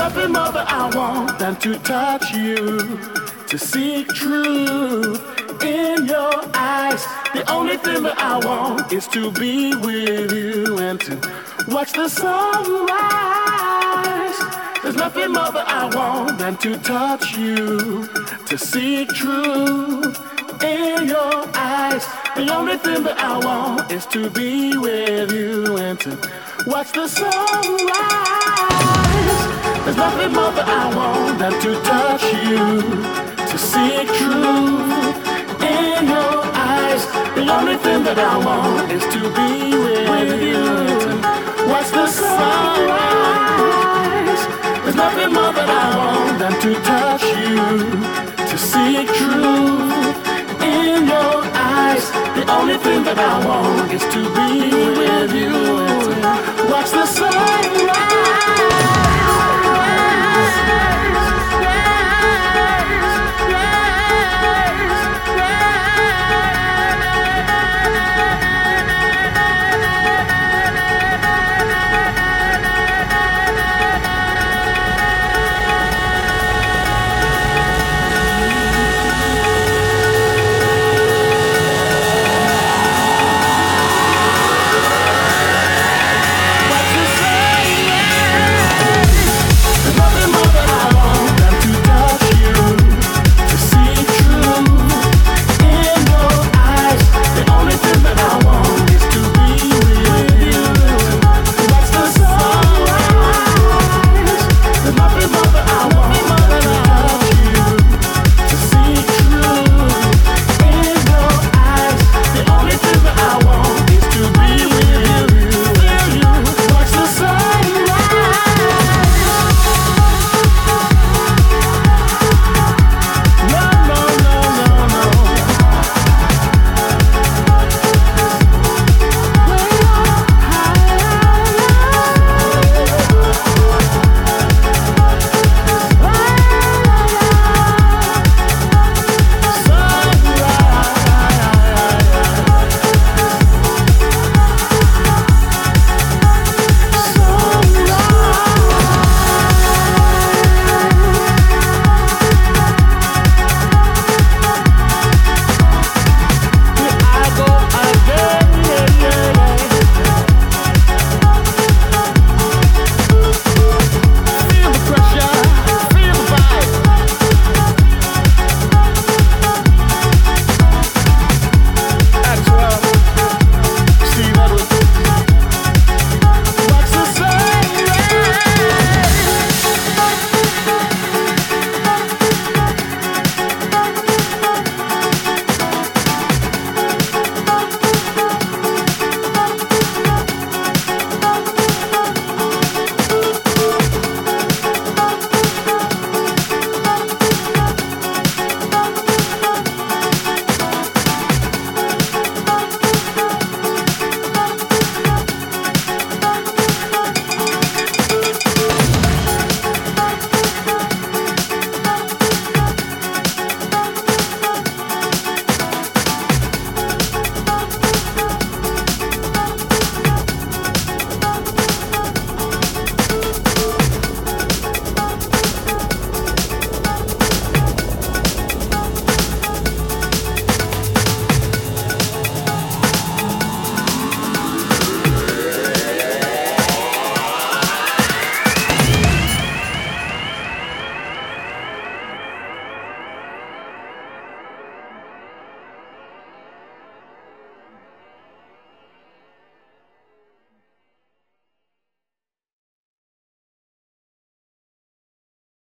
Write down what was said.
nothing more that I want than to touch you, to seek truth in your eyes. The only thing that I want is to be with you and to watch the sunrise. There's nothing more that I want than to touch you, to seek truth in your eyes. The only thing that I want is to be with you and to watch the sunrise. There's nothing more that I want than to touch you, to seek truth in your eyes. The only thing that I want is to be with you and watch the sunrise. There's nothing more that I want than to touch you, to seek truth in your eyes. The only thing that I want is to be with you and watch the sun.